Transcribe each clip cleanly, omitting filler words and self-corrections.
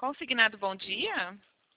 Consignado, bom dia.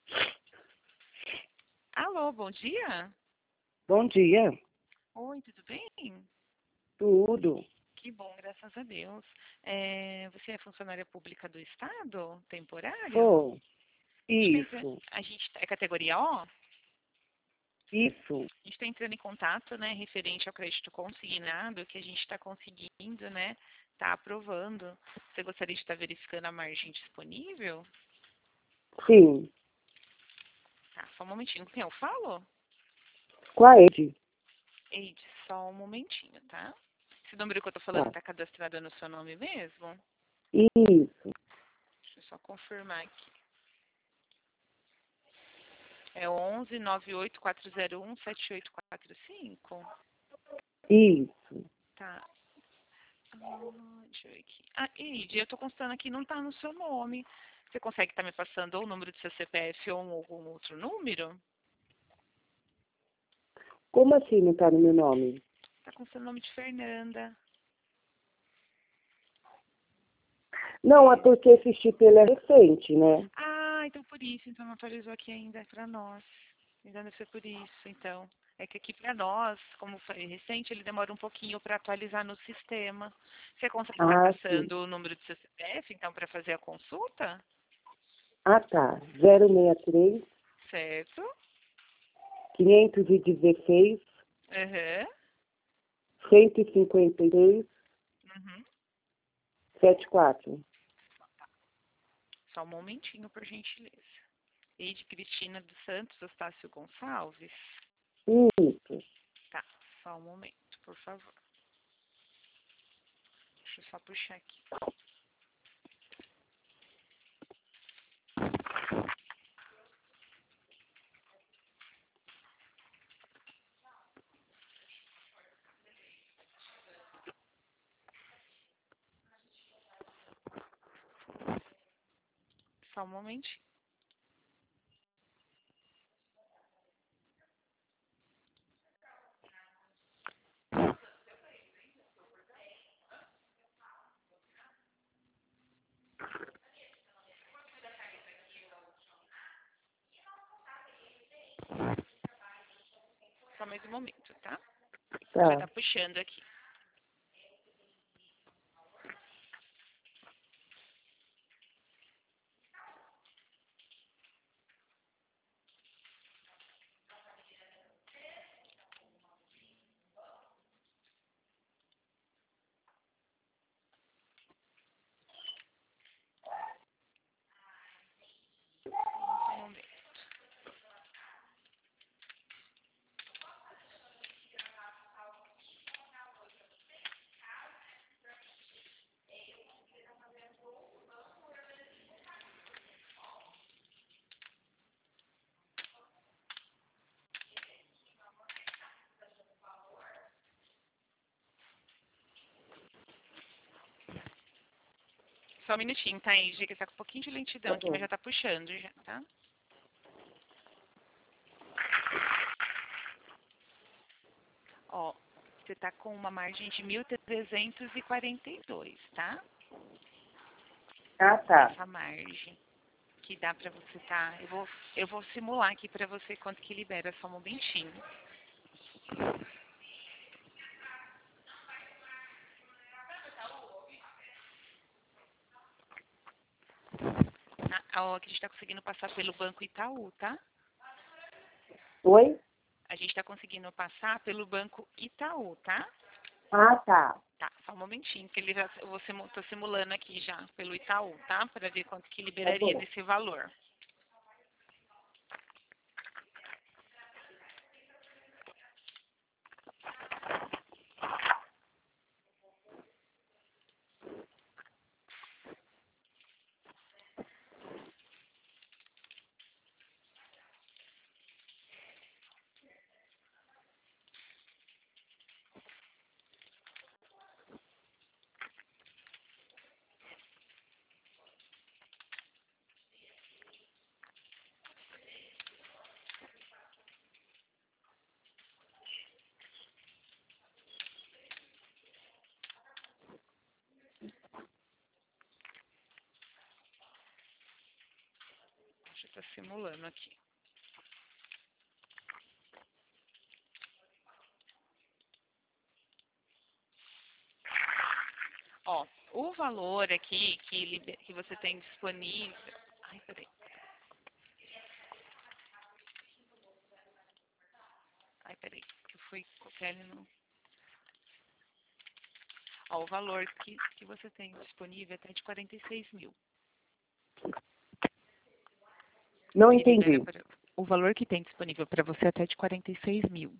Alô, bom dia. Bom dia. Oi, tudo bem? Tudo. Que bom, graças a Deus. Você é funcionária pública do Estado? Temporário? Sou. Isso. A gente é categoria O? A Isso. gente está entrando em contato, né, referente ao crédito consignado, que a gente está conseguindo, né, está aprovando. Você gostaria de estar verificando a margem disponível? Sim. Tá, só um momentinho. Com quem eu falo? Com a Ed. Eide, só um momentinho, tá? Esse número que eu tô falando Tá. está cadastrado no seu nome mesmo? Isso. Deixa eu só confirmar aqui. É 11 98401 7845? Isso. Tá. Deixa eu ver aqui. Eide, eu tô constando aqui, não tá no seu nome. Você consegue estar me passando ou o número do seu CPF ou algum outro número? Como assim não tá no meu nome? Tá com seu nome de Fernanda. Não, é porque esse chip ele é recente, né? Então por isso, então não atualizou aqui ainda para nós. Então deve ser por isso, então. É que aqui para nós, como foi recente, ele demora um pouquinho para atualizar no sistema. Você consegue estar Ah, sim. passando o número do seu CPF, então, para fazer a consulta? Ah, tá. 063 Certo. 516 Aham. 156 Uhum. 74. Só um momentinho, por gentileza. Eide Cristina dos Santos Ostácio Gonçalves. Isso. Tá, só um momento, por favor. Deixa eu só puxar aqui. Só um momentinho. Só mais um momento, tá? Já Tá. tá puxando aqui. Só um momento. Só um minutinho, tá, Eide? Que tá com um pouquinho de lentidão Tá aqui, mas bom. já tá puxando já, tá? Ó, você tá com uma margem de 1.342, tá? Ah, tá. Essa margem que dá pra você tá. Eu vou simular aqui pra você quanto que libera, só um momentinho. Ó, que a gente tá conseguindo passar pelo Banco Itaú, tá? Oi? A gente tá conseguindo passar pelo Banco Itaú, tá? Ah, tá. Tá, só um momentinho, que tô simulando aqui já pelo Itaú, tá? Pra ver quanto que Tá liberaria bom. desse valor. está simulando aqui. Ó, o valor aqui que você tem disponível... Ai, peraí. Ai, peraí, que eu fui colocar ele no... Ó, o valor que você tem disponível é até de 46 mil. Não Ele libera entendi. o valor que tem disponível para você é até de 46 mil.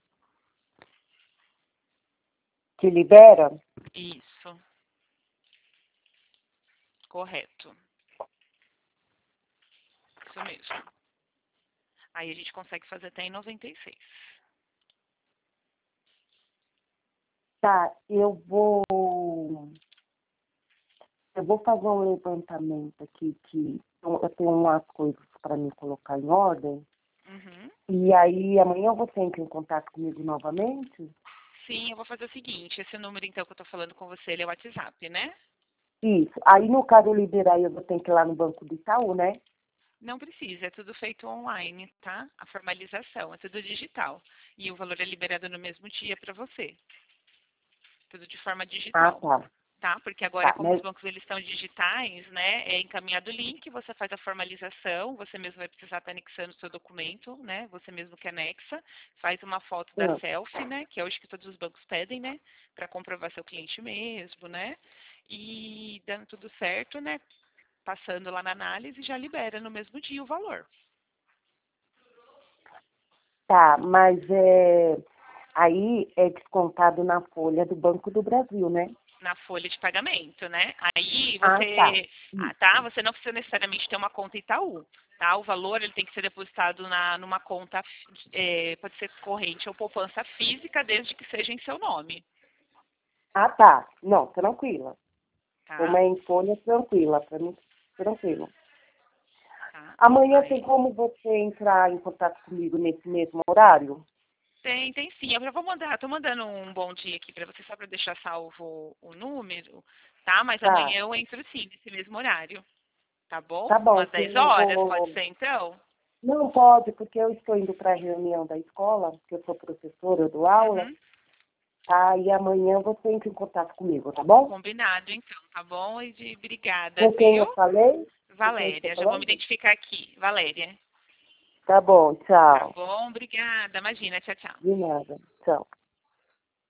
Que libera? Isso. Correto. Isso mesmo. Aí a gente consegue fazer até em 96. Tá, eu vou fazer um levantamento aqui que eu tenho umas coisas para me colocar em ordem. Uhum. E aí amanhã você entra em contato comigo novamente? Sim, eu vou fazer o seguinte. Esse número, então, que eu tô falando com você, ele é o WhatsApp, né? Isso. Aí no caso eu liberar, eu vou ter que ir lá no Banco do Itaú, né? Não precisa, é tudo feito online, tá? A formalização, é tudo digital. E o valor é liberado no mesmo dia para você. Tudo de forma Ah, digital. tá. Tá? Porque agora, Tá, como os mas bancos eles estão digitais, né, é encaminhado o link, você faz a formalização, você mesmo vai precisar estar anexando o seu documento, né, você mesmo que anexa, faz uma foto da ah, selfie, né, que é hoje que todos os bancos pedem, né, para comprovar seu cliente mesmo, né, e dando tudo certo, né, passando lá na análise, já libera no mesmo dia o valor. tá, mas aí é descontado na folha do Banco do Brasil, né? Na folha de pagamento, né? Aí Ah, tá. você, tá? Isso. Você não precisa necessariamente ter uma conta Itaú, tá? O valor ele tem que ser depositado numa conta, pode ser corrente ou poupança física, desde que seja em seu nome, Ah, tá. Não, tranquila. Como tá? é em folha, tranquila, para mim, tranquilo. Tá? Amanhã tem Aí, como você entrar em contato comigo nesse mesmo horário? tem sim. Eu já vou mandar, tô mandando um bom dia aqui para você só para deixar salvo o número, tá? Mas Tá. amanhã eu entro sim nesse mesmo horário, tá bom? Tá bom, Umas que 10 eu horas, pode vou. ser então? Não pode, porque eu estou indo para a reunião da escola, porque eu sou professora, eu dou aula, Uhum. tá? E amanhã você entra em contato comigo, tá bom? Combinado, então, tá bom? Obrigada, Com quem viu? eu falei? Com quem eu estou Valéria, já vou me falando? identificar aqui. Valéria. Tá bom, Tá tchau. bom? Obrigada. Imagina, tchau, tchau. De nada. Tchau.